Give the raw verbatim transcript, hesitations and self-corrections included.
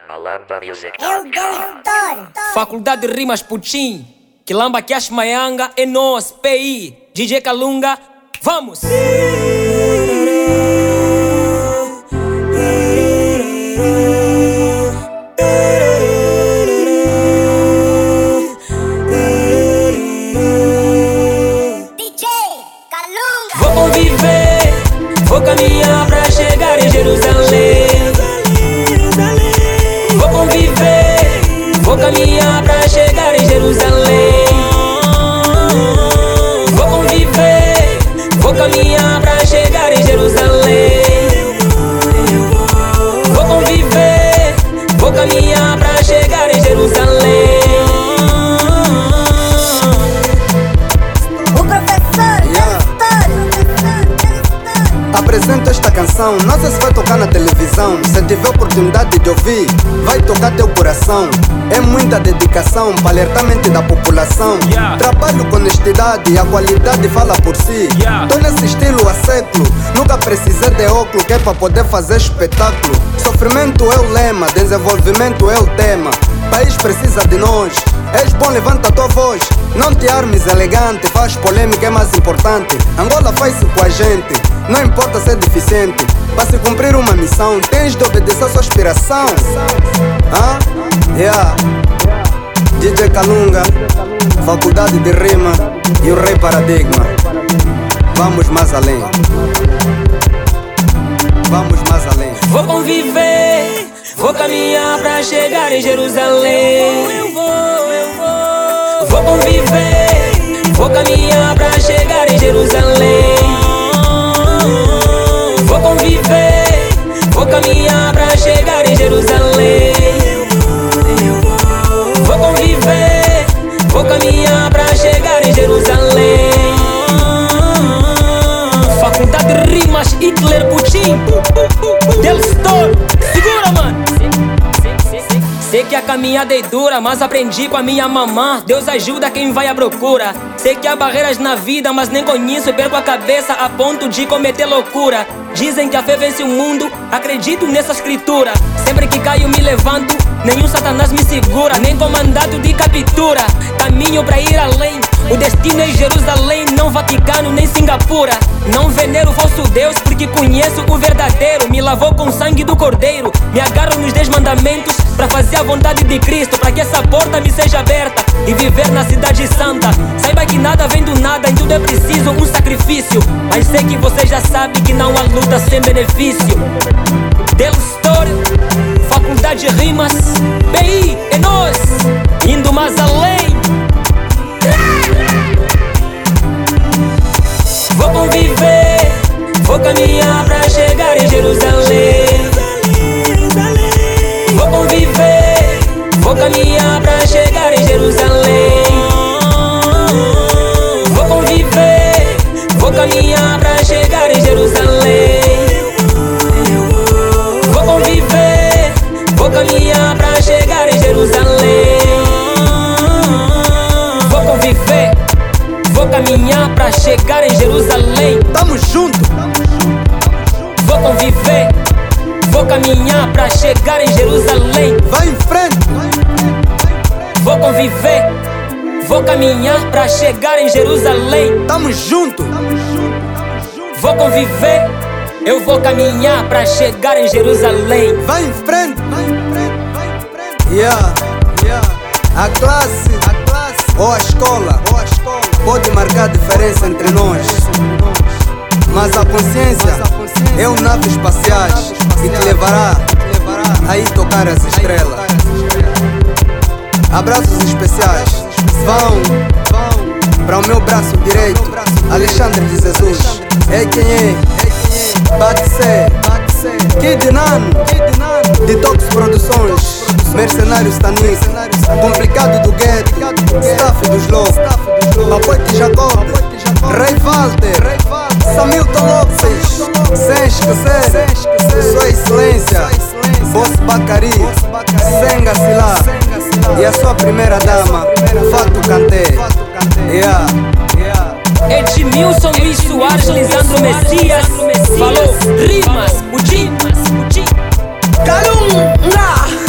Malamba Music. Eu doutor. Faculdade de Rimas Putin, Quilamba Cash Mayanga, é nós, P I, D J Kalunga, vamos! D J Kalunga. Vou conviver, vou caminhar pra chegar em Jerusalém. Vou conviver, vou caminhar pra chegar em Jerusalém. Vou conviver, vou caminhar pra chegar em Jerusalém. Vou conviver, vou caminhar pra chegar em Jerusalém. O professor Apresento esta canção, não sei se vai tocar na televisão. Se tiver oportunidade de ouvir, vai tocar teu coração. É muita dedicação para alertar a mente da população. Yeah. Trabalho com honestidade e a qualidade fala por si. Yeah. Tô nesse estilo há século, nunca precisei de óculos que é para poder fazer espetáculo. Sofrimento é o lema, desenvolvimento é o tema. País precisa de nós. És bom, levanta a tua voz. Não te armes elegante, faz polêmica, é mais importante. Angola faz-se com a gente, não importa ser deficiente. Para se cumprir uma missão, tens de obedecer a sua aspiração. Hã? Yeah. D J Kalunga, Faculdade de Rima e o Rei Paradigma. Vamos mais além. Vamos mais além. Vou conviver, vou caminhar pra chegar em Jerusalém. Eu vou, eu vou. Vou conviver, vou caminhar pra chegar em Jerusalém. Vou conviver, vou caminhar pra chegar em Jerusalém. Vou conviver, vou caminhar pra chegar em Jerusalém. Faculdade de Rimas, Hitler, Putin, Del Store, segura, mano. Sei que a caminhada é dura, mas aprendi com a minha mamã. Deus ajuda quem vai à procura. Sei que há barreiras na vida, mas nem conheço e perco a cabeça a ponto de cometer loucura. Dizem que a fé vence o mundo, acredito nessa escritura. Sempre que caio me levanto, nenhum satanás me segura. Nem com mandato de captura, caminho pra ir além. O destino é Jerusalém, não Vaticano nem Singapura. Não venero o falso Deus porque conheço o verdadeiro. Me lavou com o sangue do Cordeiro, me agarro nos dez mandamentos pra fazer a vontade de Cristo, pra que essa porta me seja aberta e viver na cidade santa. Saiba que nada vem do nada, em tudo é preciso um sacrifício. Mas sei que você já sabe que não há luta sem benefício. Del Store, Faculdade de Rimas, P I, é nós, indo mais além. Vou conviver, vou caminhar pra chegar em Jerusalém. Vou conviver, vou caminhar pra chegar em Jerusalém. Vou conviver, vou caminhar pra chegar em Jerusalém. Vou conviver, vou caminhar pra chegar em Jerusalém. Vou conviver, vou caminhar pra chegar em Jerusalém. Tamo junto. Vou conviver, vou caminhar pra chegar em Jerusalém. Vai em frente. Vou conviver, vou caminhar pra chegar em Jerusalém. Tamo junto. Vou conviver, eu vou caminhar pra chegar em Jerusalém. Vai em frente. Yeah. Yeah. A classe, a classe ou a escola, ou a escola pode marcar a diferença entre nós. Mas a consciência é um nave espaciais que te levará a ir tocar as estrelas. Abraços especiais vão para o meu braço direito, Alexandre de Jesus. É quem é, pode ser Kid Nano, Detox Produções, Mercenários Tanis, Complicado do Gueto, Staff dos Lobos, Papoite Jacob, Rei Walter, Samilton Lopes, sem esquecer Sua Excelência, Boss Bacari, Senga Silá e a sua primeira dama, Fato Kanté. Yeah. Edmilson Luiz Soares, Lisandro Messias, falou Rimas, Putin, Kalunga.